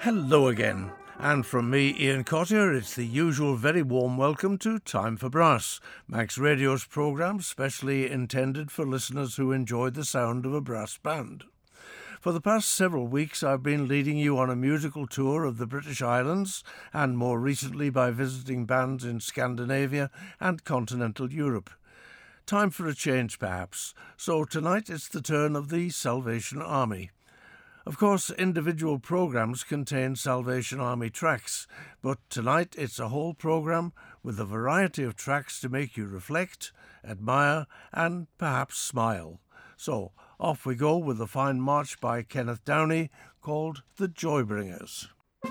Hello again, and from me, Ian Cottier, it's the usual very warm welcome to Time for Brass, Max Radio's programme specially intended for listeners who enjoy the sound of a brass band. For the past several weeks I've been leading you on a musical tour of the British Islands, and more recently by visiting bands in Scandinavia and continental Europe. Time for a change perhaps, so tonight it's the turn of the Salvation Army. Of course, individual programmes contain Salvation Army tracks, but tonight it's a whole programme with a variety of tracks to make you reflect, admire and perhaps smile. So, off we go with a fine march by Kenneth Downey called The Joybringers.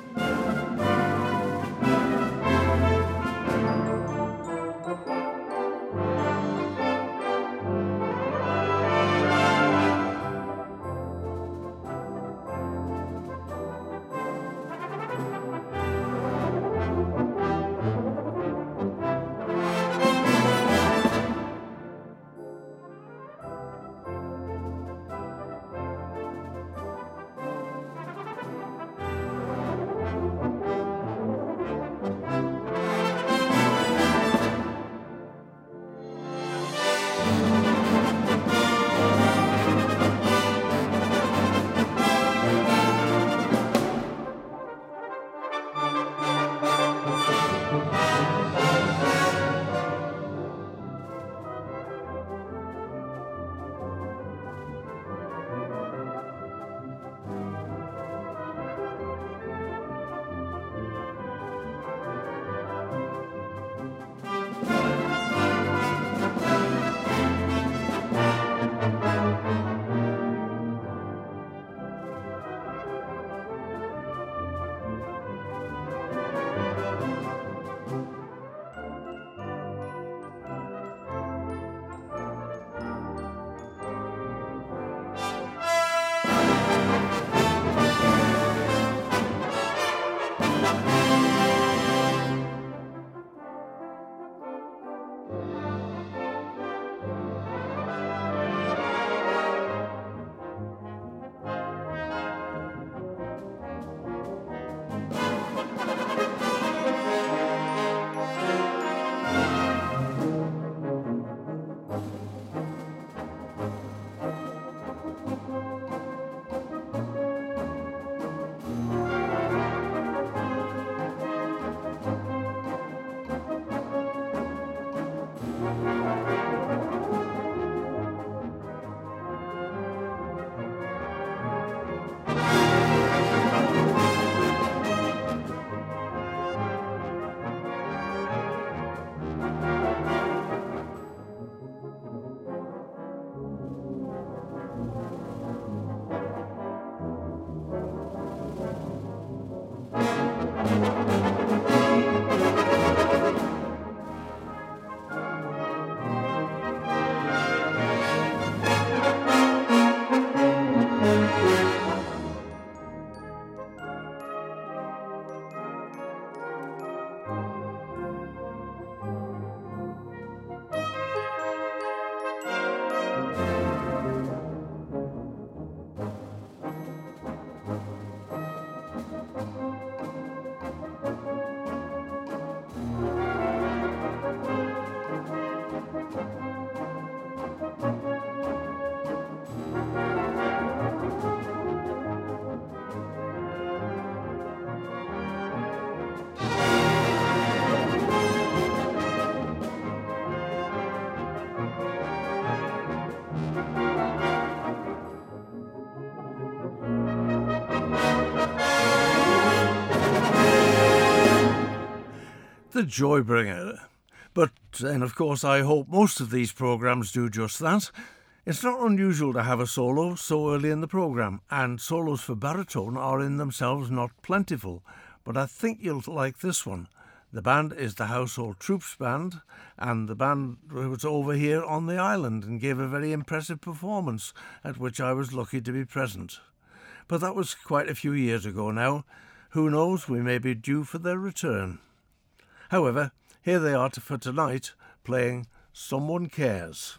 The Joybringer. But then, of course, I hope most of these programmes do just that. It's not unusual to have a solo so early in the programme, and solos for baritone are in themselves not plentiful, but I think you'll like this one. The band is the Household Troops Band, and the band was over here on the island and gave a very impressive performance at which I was lucky to be present. But that was quite a few years ago now. Who knows, we may be due for their return. However, here they are for tonight, playing Someone Cares.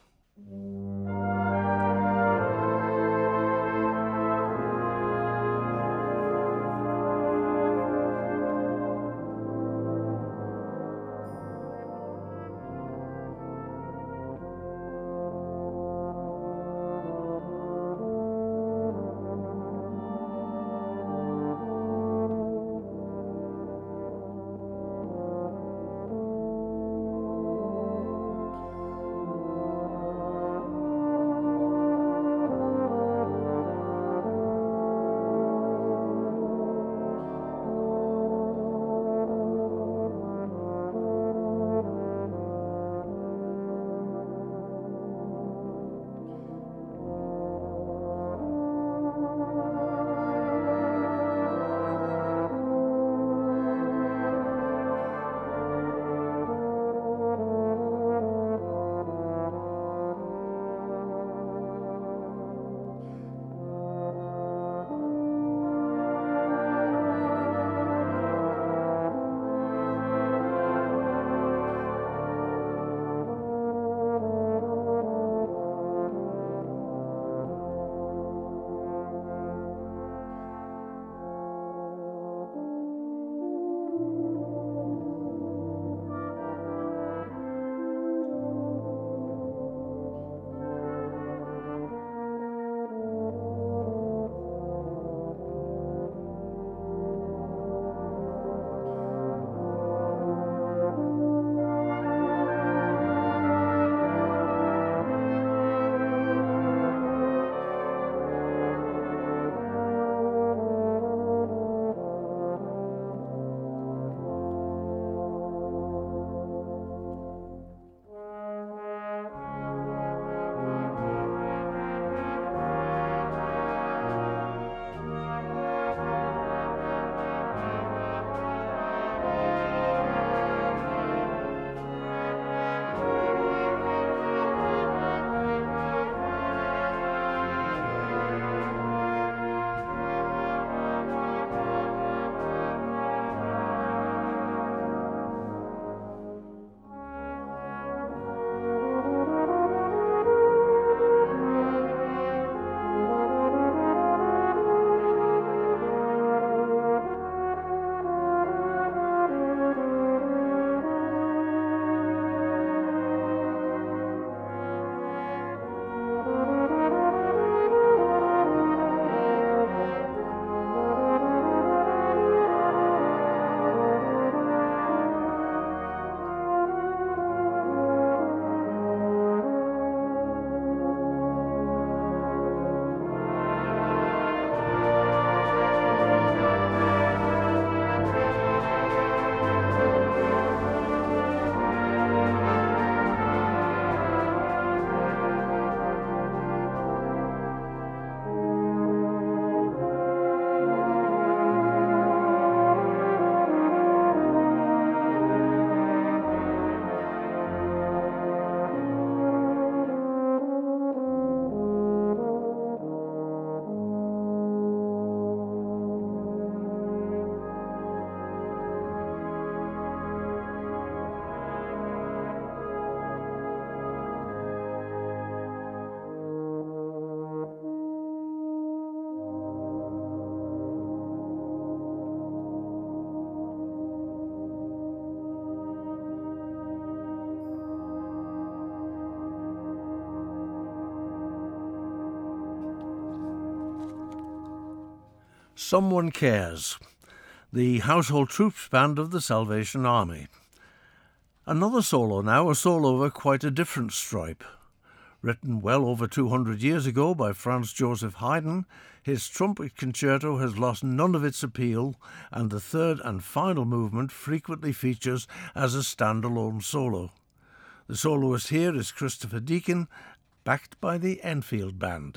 Someone Cares, the Household Troops Band of the Salvation Army. Another solo now, a solo of quite a different stripe. Written well over 200 years ago by Franz Joseph Haydn, his trumpet concerto has lost none of its appeal, and the third and final movement frequently features as a standalone solo. The soloist here is Christopher Deacon, backed by the Enfield Band.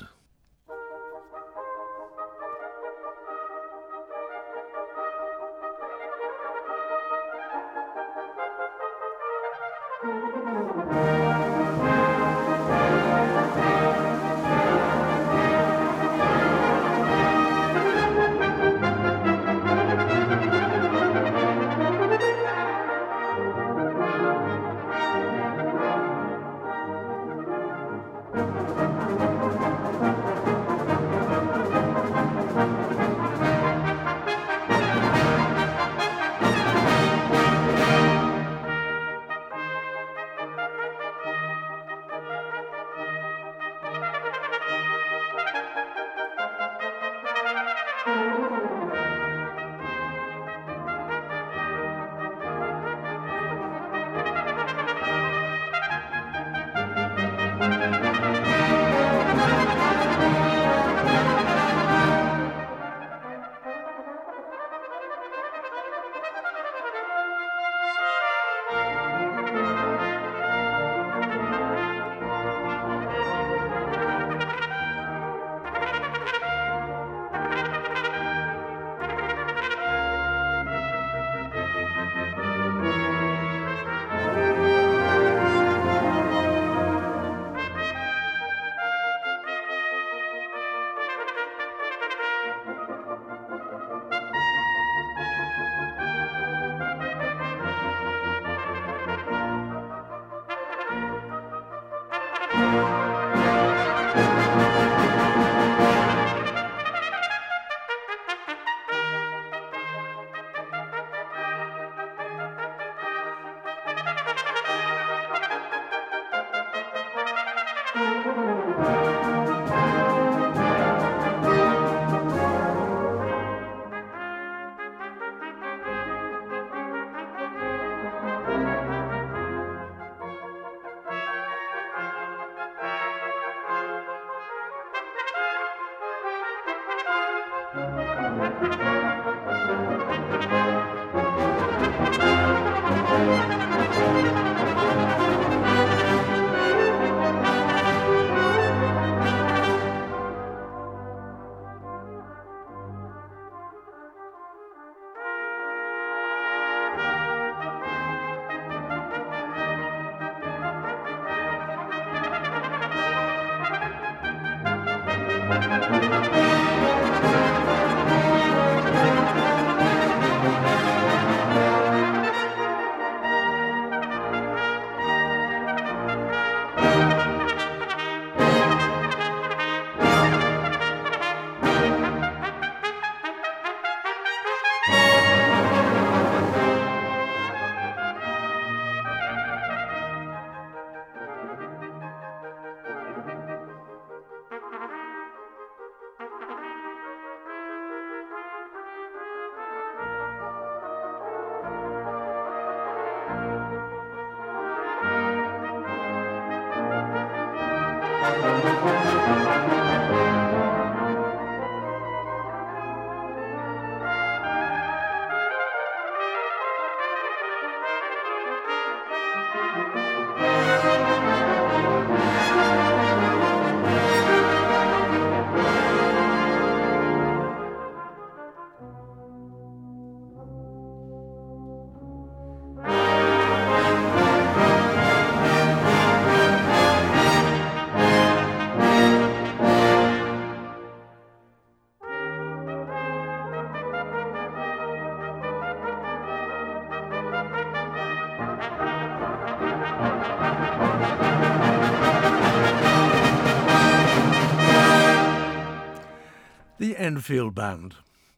Enfield Band.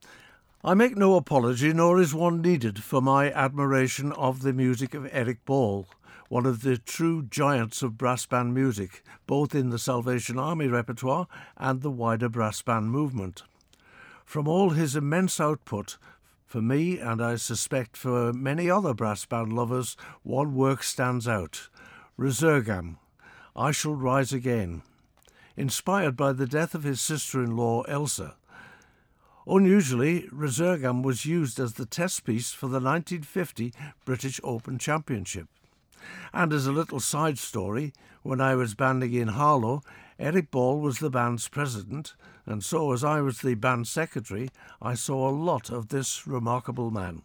I make no apology, nor is one needed, for my admiration of the music of Eric Ball, one of the true giants of brass band music, both in the Salvation Army repertoire and the wider brass band movement. From all his immense output, for me, and I suspect for many other brass band lovers, one work stands out: Resurgam, I Shall Rise Again, inspired by the death of his sister-in-law Elsa. Unusually, Resurgam was used as the test piece for the 1950 British Open Championship. And as a little side story, when I was banding in Harlow, Eric Ball was the band's president, and so as I was the band secretary, I saw a lot of this remarkable man.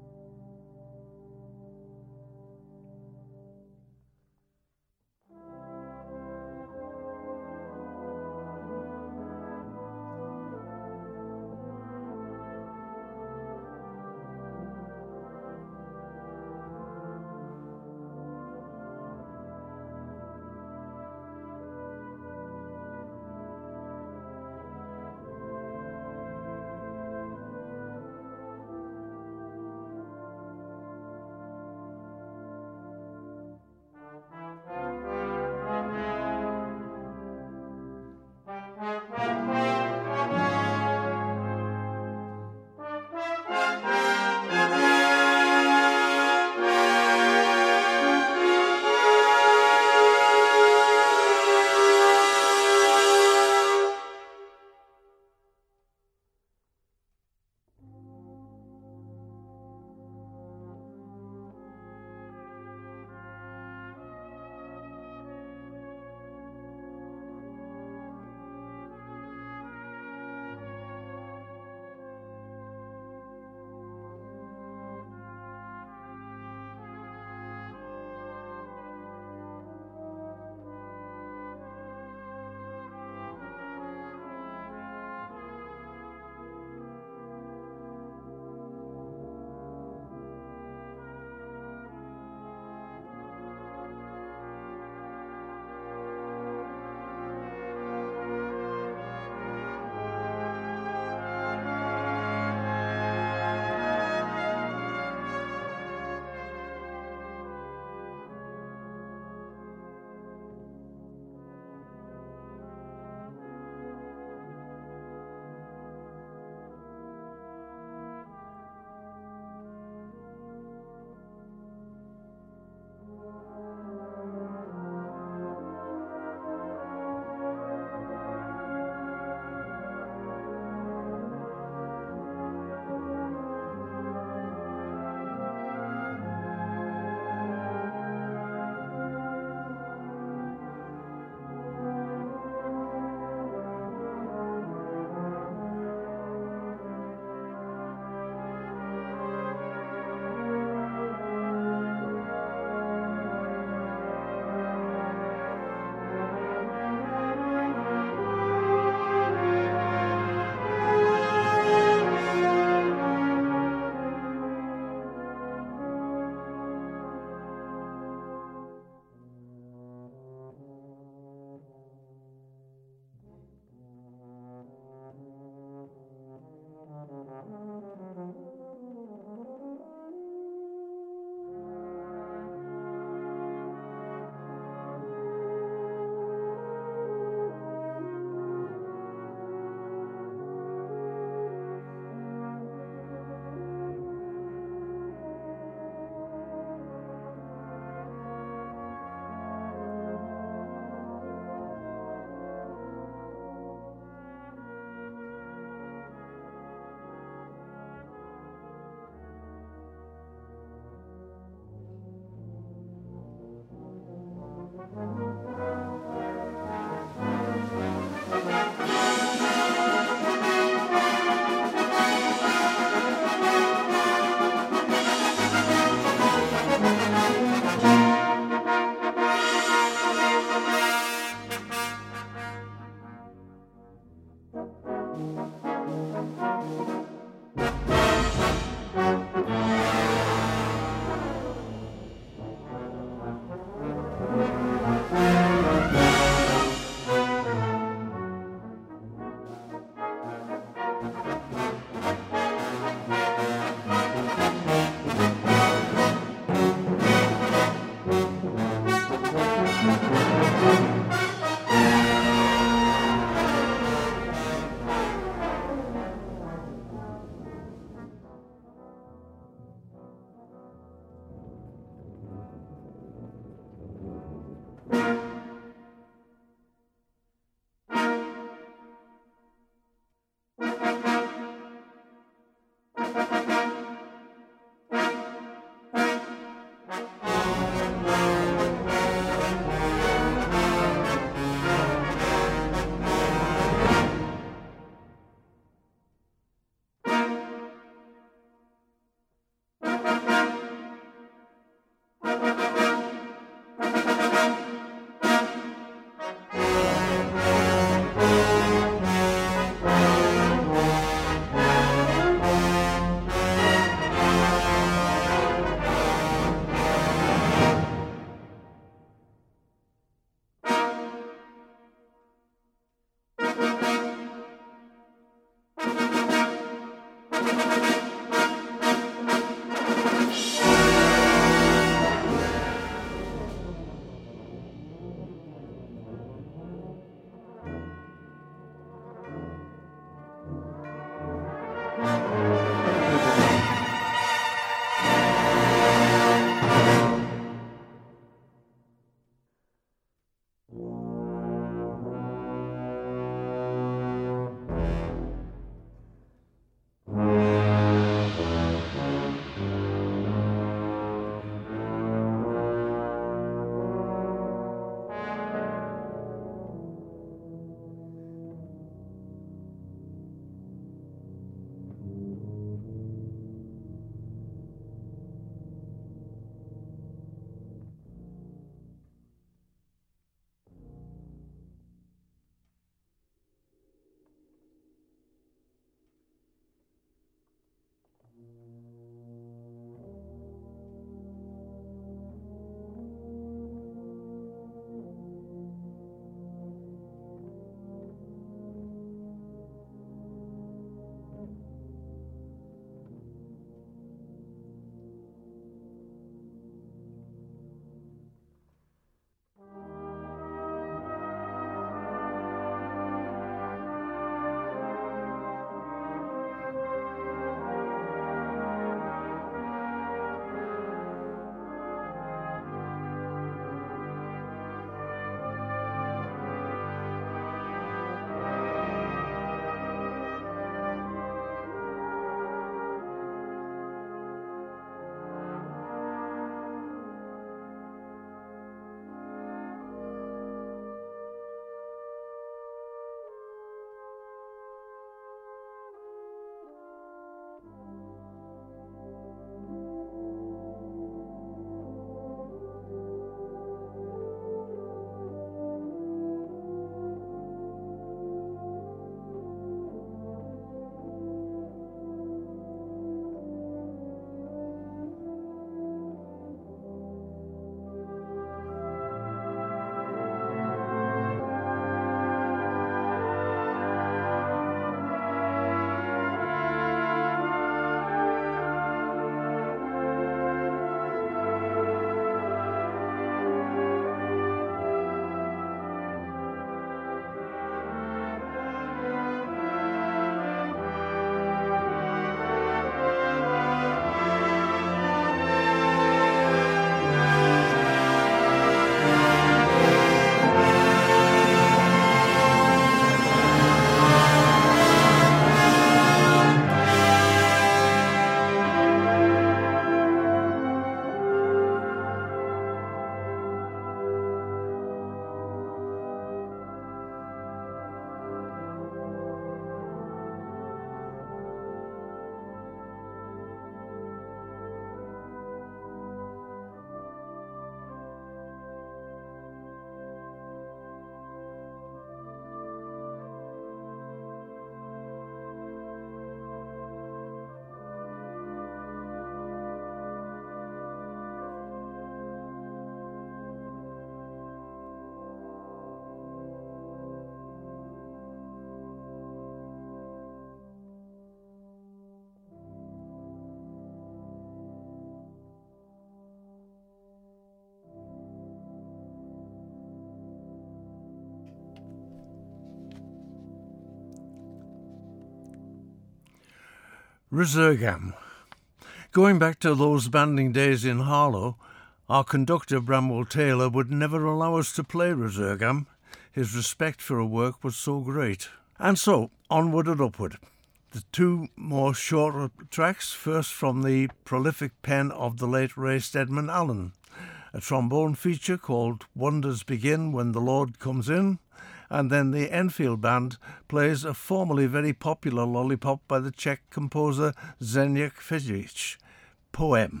Resurgam. Going back to those banding days in Harlow, our conductor Bramwell Taylor would never allow us to play Resurgam. His respect for a work was so great. And so, onward and upward. The two more shorter tracks, first from the prolific pen of the late Ray Stedman Allen, a trombone feature called Wonders Begin When the Lord Comes In, and then the Enfield Band plays a formerly very popular lollipop by the Czech composer Zdeněk Fiedrich, Poem.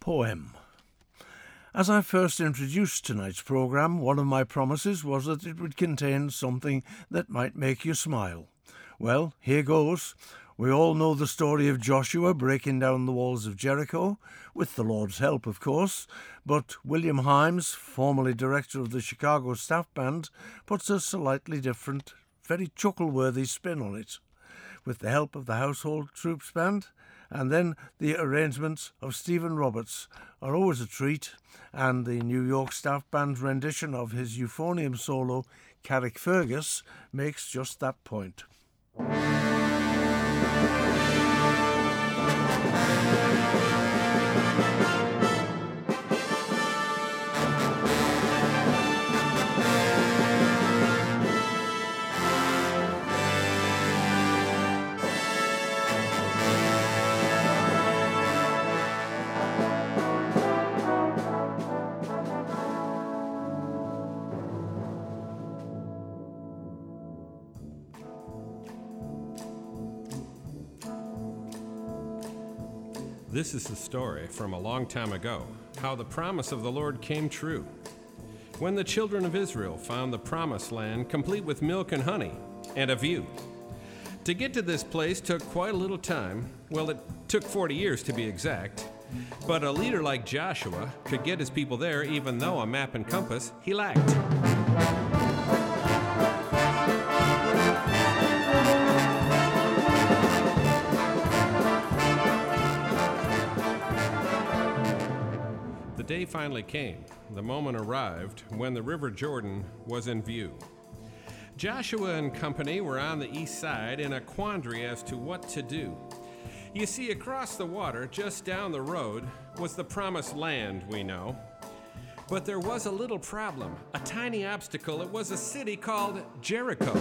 poem. As I first introduced tonight's programme, one of my promises was that it would contain something that might make you smile. Well, here goes. We all know the story of Joshua breaking down the walls of Jericho, with the Lord's help, of course, but William Himes, formerly director of the Chicago Staff Band, puts a slightly different, very chuckle-worthy spin on it. With the help of the Household Troops Band, and then the arrangements of Stephen Roberts are always a treat, and the New York Staff Band's rendition of his euphonium solo, Carrickfergus, makes just that point. This is the story from a long time ago, how the promise of the Lord came true. When the children of Israel found the promised land complete with milk and honey and a view. To get to this place took quite a little time. Well, it took 40 years to be exact. But a leader like Joshua could get his people there even though a map and compass he lacked. The day finally came. The moment arrived when the River Jordan was in view. Joshua and company were on the east side in a quandary as to what to do. You see, across the water, just down the road, was the promised land, we know. But there was a little problem, a tiny obstacle. It was a city called Jericho.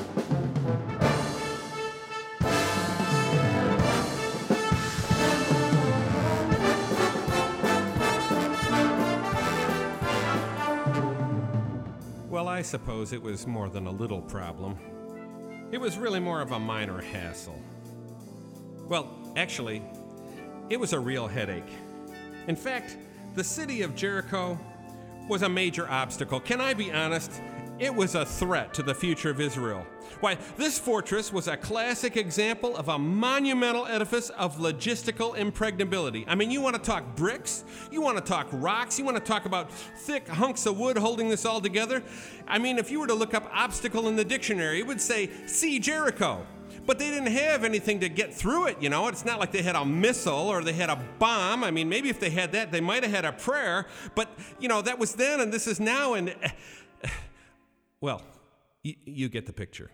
Well, I suppose it was more than a little problem. It was really more of a minor hassle. Well, actually, it was a real headache. In fact, the city of Jericho was a major obstacle. Can I be honest? It was a threat to the future of Israel. Why, this fortress was a classic example of a monumental edifice of logistical impregnability. I mean, you want to talk bricks? You want to talk rocks? You want to talk about thick hunks of wood holding this all together? I mean, if you were to look up obstacle in the dictionary, it would say, see Jericho. But they didn't have anything to get through it, you know. It's not like they had a missile or they had a bomb. I mean, maybe if they had that, they might have had a prayer. But, you know, that was then and this is now. And, well, you get the picture.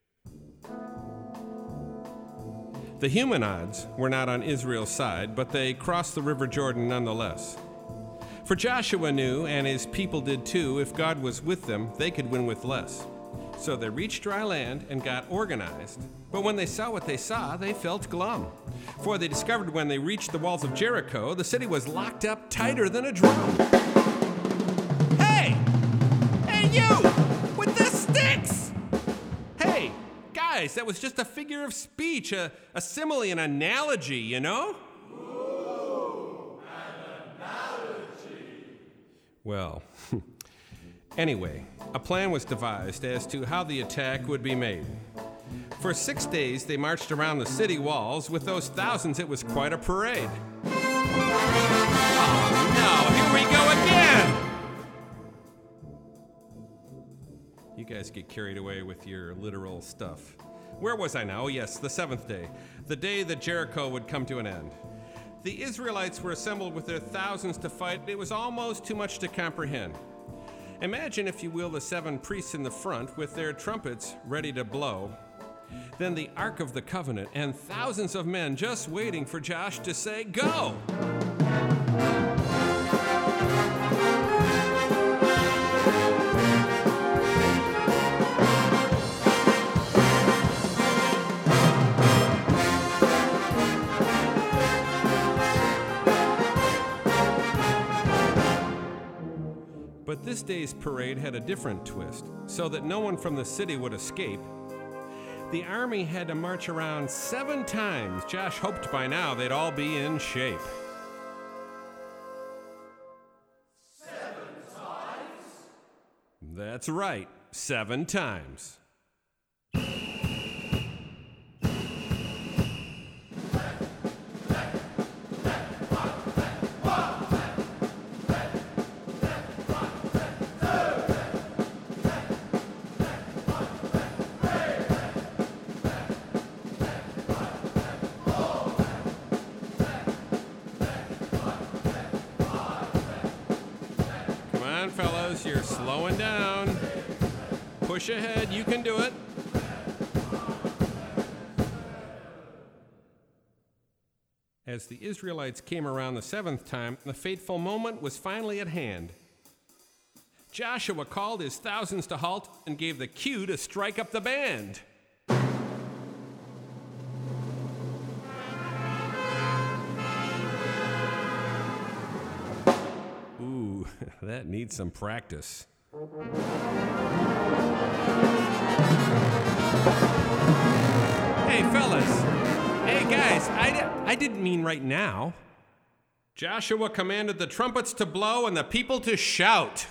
The human odds were not on Israel's side, but they crossed the River Jordan nonetheless. For Joshua knew, and his people did too, if God was with them, they could win with less. So they reached dry land and got organized. But when they saw what they saw, they felt glum. For they discovered when they reached the walls of Jericho, the city was locked up tighter than a drum. Hey! Hey, you! With the sticks! Hey, guys, that was just a figure of speech, a simile, an analogy, you know? Ooh, an analogy. Well, anyway, a plan was devised as to how the attack would be made. For 6 days, they marched around the city walls. With those thousands, it was quite a parade. Oh, no, here we go again! You guys get carried away with your literal stuff. Where was I now? Oh, yes, the seventh day, the day that Jericho would come to an end. The Israelites were assembled with their thousands to fight. It was almost too much to comprehend. Imagine, if you will, the 7 priests in the front with their trumpets ready to blow. Then the Ark of the Covenant and thousands of men just waiting for Josh to say, go! But this day's parade had a different twist, so that no one from the city would escape. The army had to march around 7 times. Josh hoped by now they'd all be in shape. That's right, 7 times. Fellas, you're slowing down. Push ahead, you can do it. As the Israelites came around the 7th time, the fateful moment was finally at hand. Joshua called his thousands to halt and gave the cue to strike up the band. That needs some practice. Hey, fellas. Hey, guys, I didn't mean right now. Joshua commanded the trumpets to blow and the people to shout.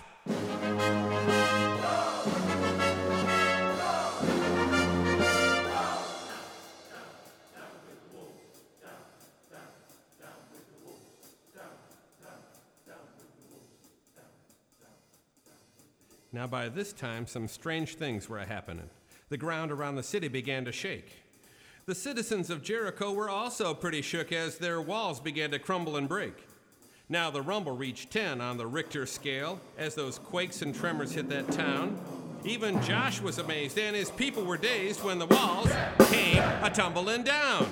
Now, by this time, some strange things were happening. The ground around the city began to shake. The citizens of Jericho were also pretty shook as their walls began to crumble and break. Now, the rumble reached 10 on the Richter scale as those quakes and tremors hit that town. Even Josh was amazed, and his people were dazed when the walls came a-tumbling down.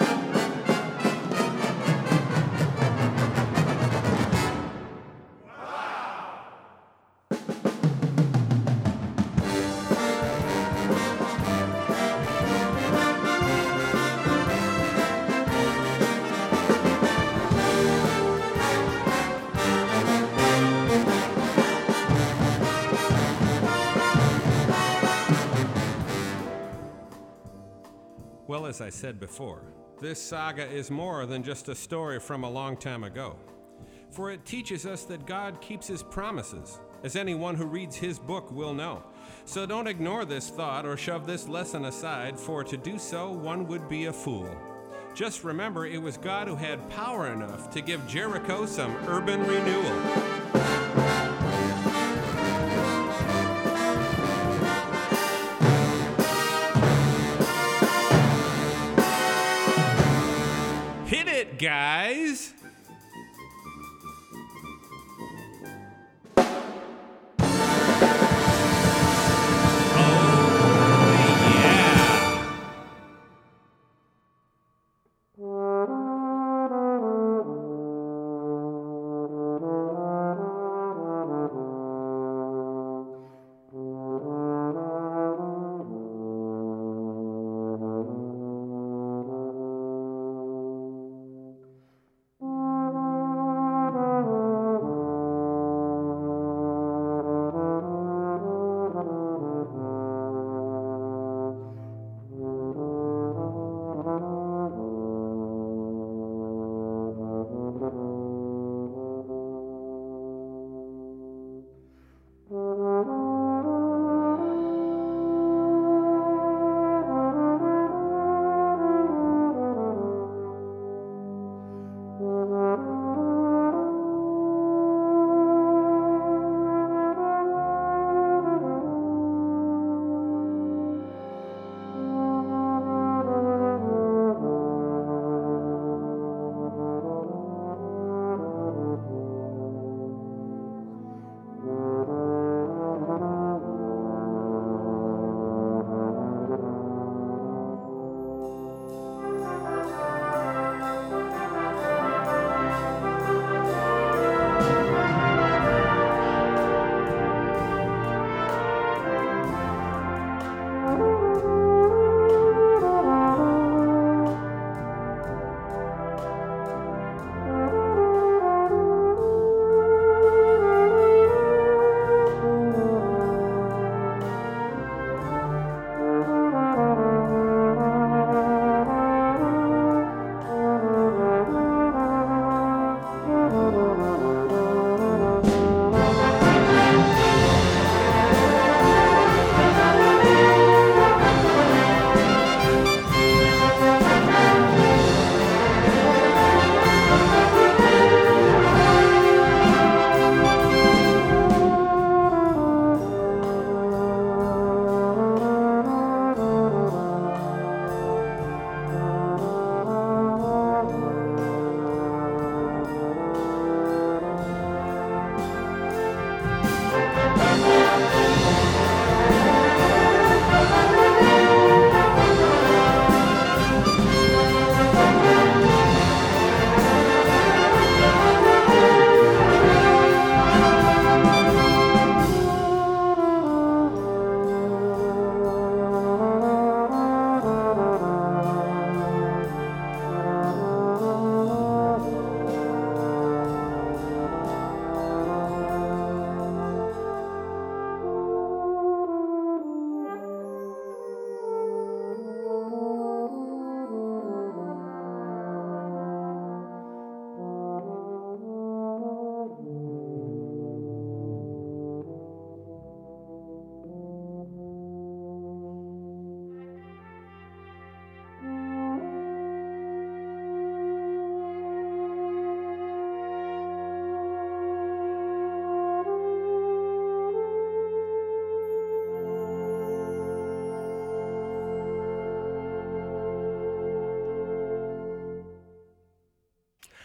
Well, as I said before, this saga is more than just a story from a long time ago, for it teaches us that God keeps his promises, as anyone who reads his book will know. So don't ignore this thought or shove this lesson aside, for to do so, one would be a fool. Just remember, it was God who had power enough to give Jericho some urban renewal. Guys.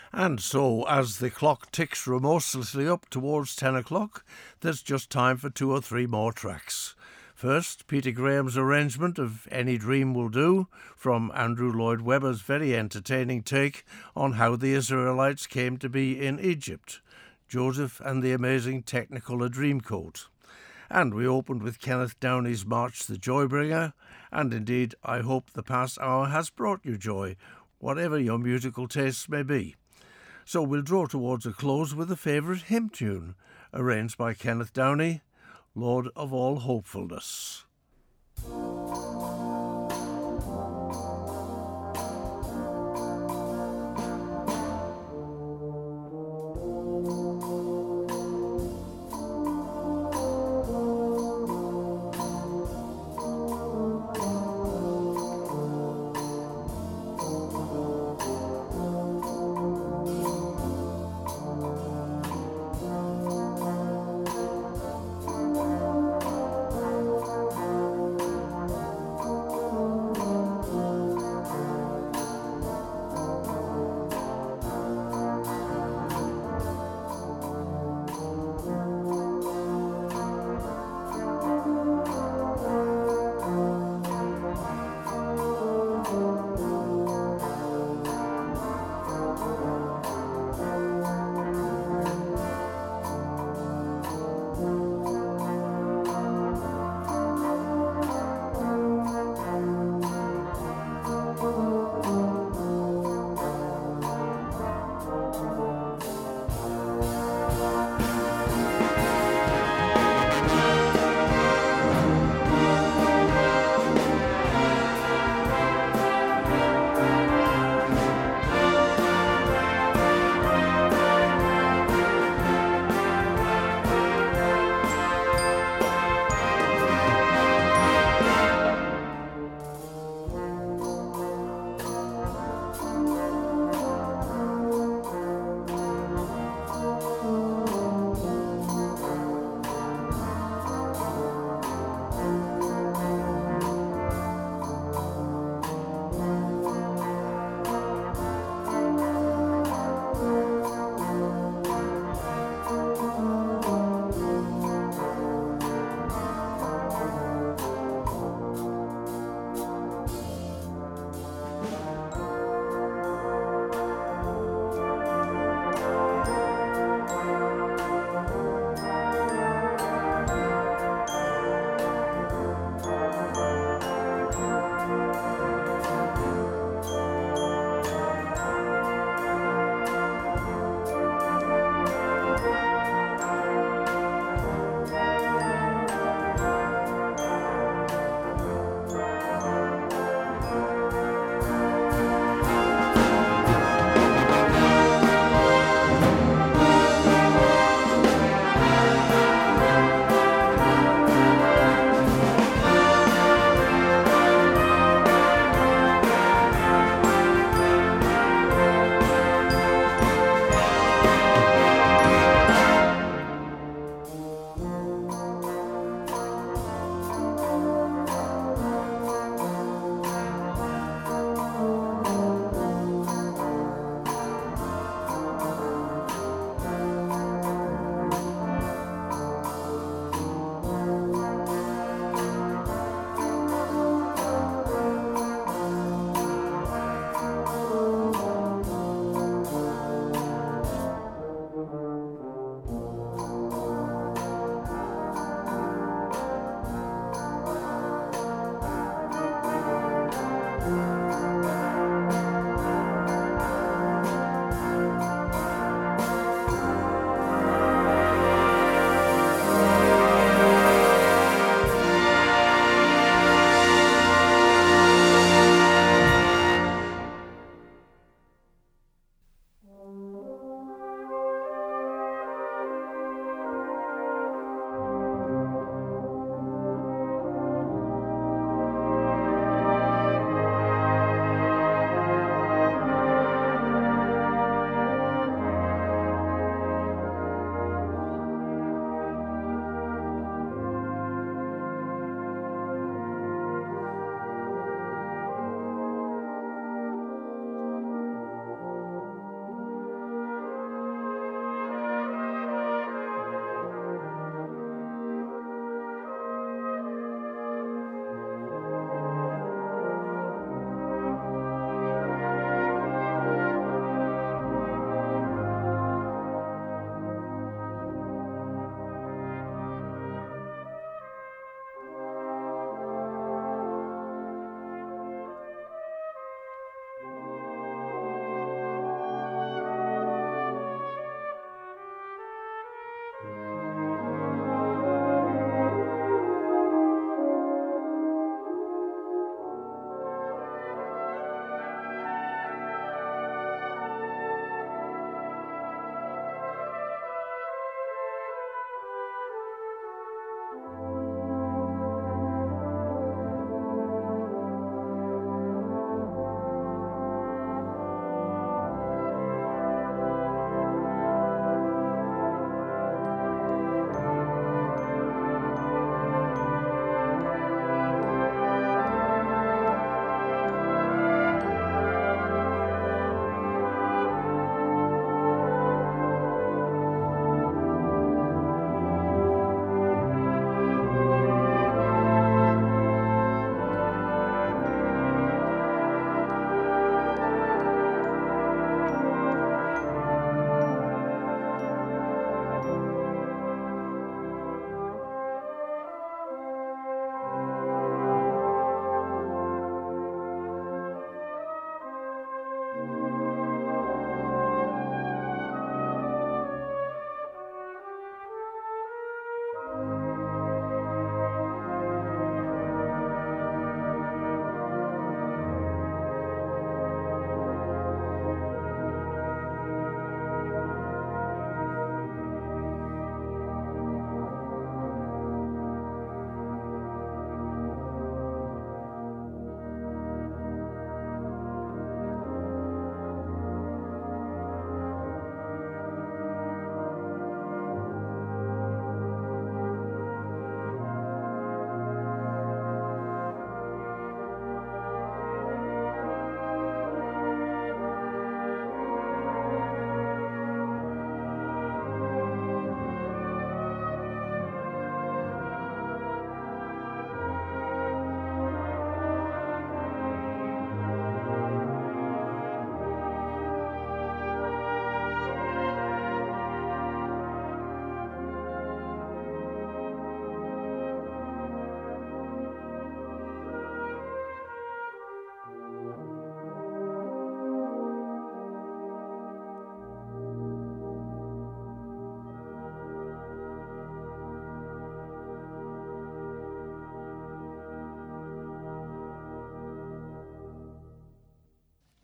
And so, as the clock ticks remorselessly up towards 10 o'clock, there's just time for 2 or 3 more tracks. First, Peter Graham's arrangement of Any Dream Will Do, from Andrew Lloyd Webber's very entertaining take on how the Israelites came to be in Egypt, Joseph and the Amazing Technicolor Dreamcoat. And we opened with Kenneth Downey's March the Joybringer, and indeed I hope the past hour has brought you joy, whatever your musical tastes may be. So we'll draw towards a close with a favourite hymn tune, arranged by Kenneth Downey, Lord of All Hopefulness.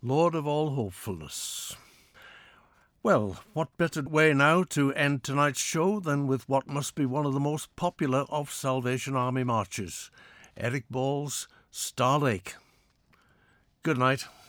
Lord of all hopefulness. Well, what better way now to end tonight's show than with what must be one of the most popular of Salvation Army marches, Eric Ball's Star Lake. Good night.